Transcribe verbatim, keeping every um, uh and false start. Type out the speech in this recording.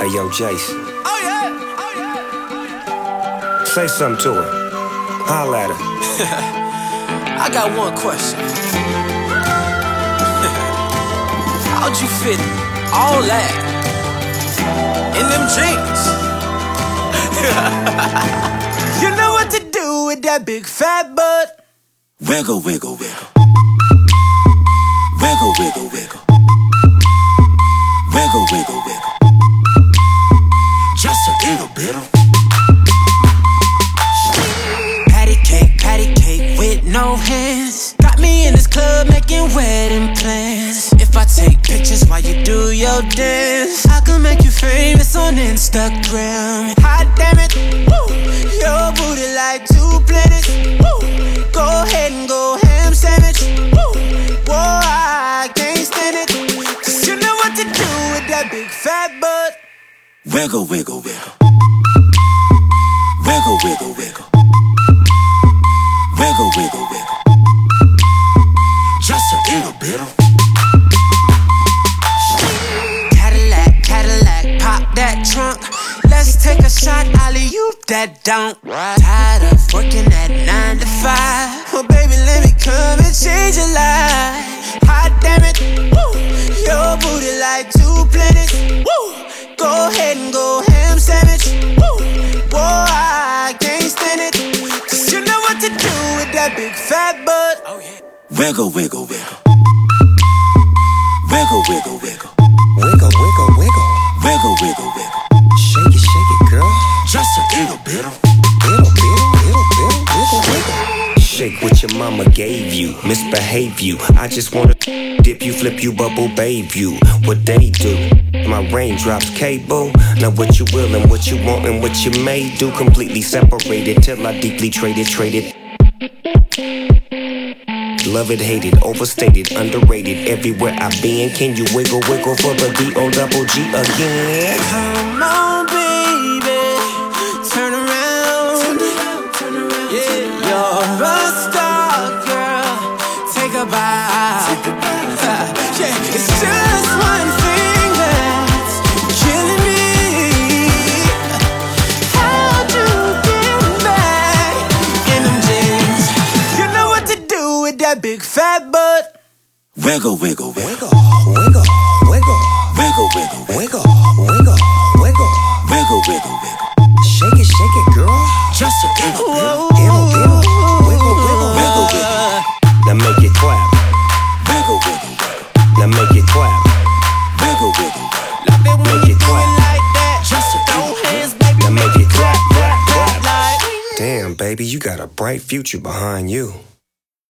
Hey, yo, Jason. Oh yeah, oh yeah. Say something to her. Holla at her. I got one question. How'd you fit all that in them jeans? You know what to do with that big fat butt. Wiggle, wiggle, wiggle. Wiggle, wiggle, wiggle. Wiggle, wiggle, wiggle. Just a little bit of patty cake, patty cake with no hands. Got me in this club making wedding plans. If I take pictures while you do your dance, I can make you famous on Instagram. Hot damn it, woo. Your booty like two planets, woo. Go ahead and go ham sandwich, woo. Whoa, I can't stand it, 'cause you know what to do with that big fat butt. wiggle, wiggle, wiggle. Wiggle, wiggle, wiggle. Wiggle, wiggle, wiggle. Just a little bit of Cadillac, Cadillac, pop that trunk. Let's take a shot, alley-oop that don't. Tired of working at nine to five. Well, baby, let me come and change your life. Hot damn it, woo. Your booty like two planets, woo. Go ahead and go ham sandwich, woo. Whoa, I can't stand it, 'cause you know what to do with that big fat butt. Oh yeah. wiggle, wiggle, wiggle. Wiggle, wiggle, wiggle. Wiggle, wiggle, wiggle. Wiggle, wiggle, wiggle. Shake it, shake it, girl. Just a little bit of Little, little, little, little, wiggle, wiggle. Shake what your mama gave you. Misbehave you. I just wanna dip you, flip you, bubble babe you. What they do. My raindrops cable. Now what you will and what you want and what you may do. Completely separated till I deeply traded, traded. Love it, hate it, overstated, underrated. Everywhere I've been, can you wiggle, wiggle for the D O double G again? Come on, baby, turn around. Yeah, you're a star, girl. Take a bite. Yeah, it's just one thing that's killing me. How'd you get back in them jeans? You know what to do with that big fat butt. wiggle, wiggle, wiggle. Wiggle, wiggle, wiggle. Wiggle, wiggle, wiggle. Wiggle, wiggle, wiggle. Wiggle, wiggle, wiggle. Shake it, shake it, girl. Just a little bit of Little, little. Wiggle, wiggle, Wiggle, wiggle. Now make it clap. Wiggle, wiggle, wiggle. Now make it clap. Wiggle, wiggle, wiggle. Love it when Make you it do clap. it like that. Just a Throw little hands, baby. Now make it clap, clap, clap. Like. Damn, baby, you got a bright future behind you.